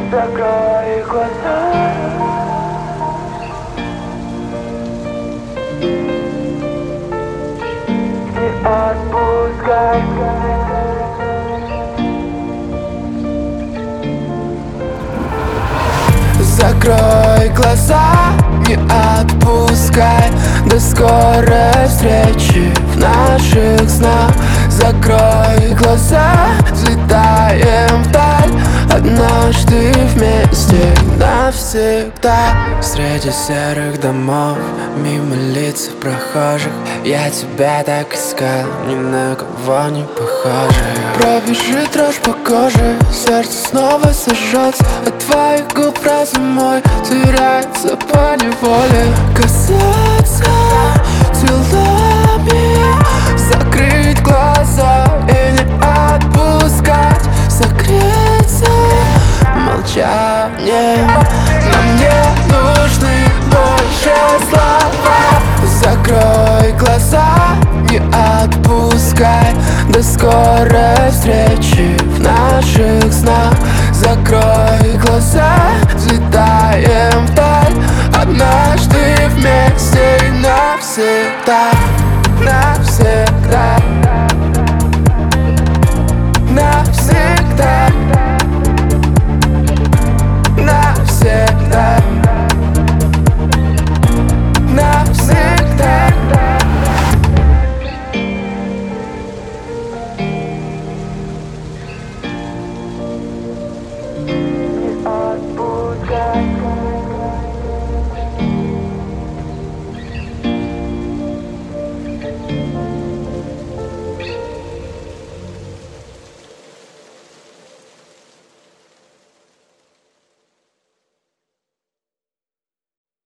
Закрой глаза. Не отпускай. Закрой глаза, не отпускай. До скорой встречи в наших снах. Закрой глаза, взлетаем вдаль. Однажды вместе навсегда. Среди серых домов, мимо лиц прохожих, я тебя так искал, ни на кого не похожих. Пробежит дрожь по коже, сердце снова сожжется. От твоих губ разум мой теряется поневоле. Касаться телами, закрыть глаза и не отпускать. Согреться молчанием, но мне нужны больше слова. Закрой глаза, не отпускай. До скорой встречи в наших снах. Закрой глаза, взлетаем вдаль. Однажды вместе и навсегда. Навсегда. Навсегда. Навсегда. Навсегда.